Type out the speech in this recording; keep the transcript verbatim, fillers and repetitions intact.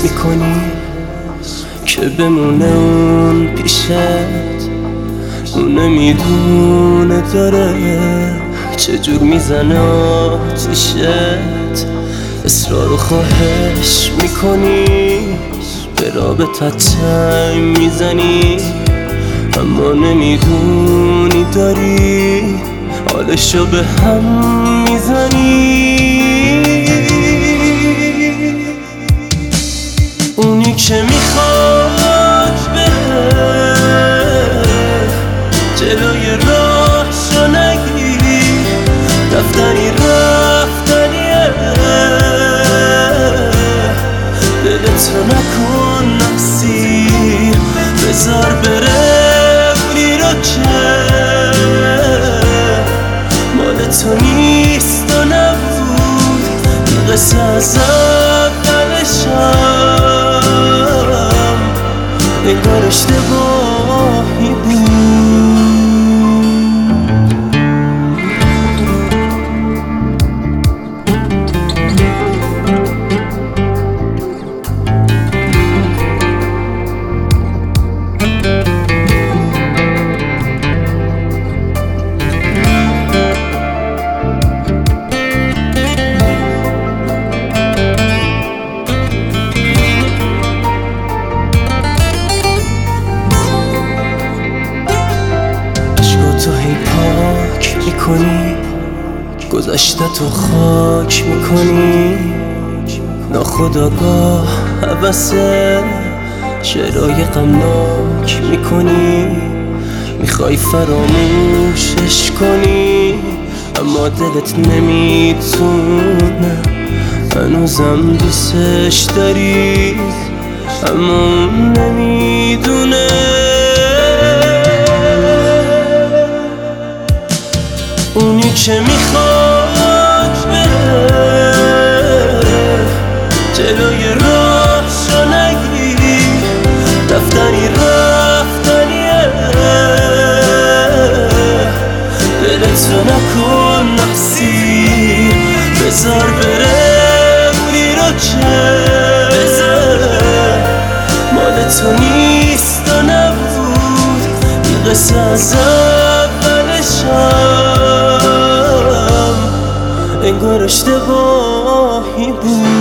میکنی که بمونه اون پیشت، اون نمیدونه داره چجور میزنه آتیشت. اصرار و خواهش میکنی به رابطت چنگ میزنی، اما نمیدونی داری حالشو به هم میزنی. اونی که میخواد بره جلوی راهشو نگیری، رفتنی رفتنیه، دلتو نکن نفسی، بذار بره اونی رو که مال تو نیست و نبود. این قصه از اولشم انگار اشتباهی بود. تو هی پاک میکنی، گذشته تو خاک میکنی، ناخودآگاه حوثه شعرهای غمناک میکنی. میخوای فراموشش کنی اما دلت نمیتونه، هنوزم دوستش داری اما اون نمیدونه. اونی که میخواد بره جلوی راهشو نگیری، رفتنی رفتنیه، دلتو نکن نفسی، بذار بره اونی رو که مال تو نیست و نبود. این قصه از اولشم انگار اشتباهی بود.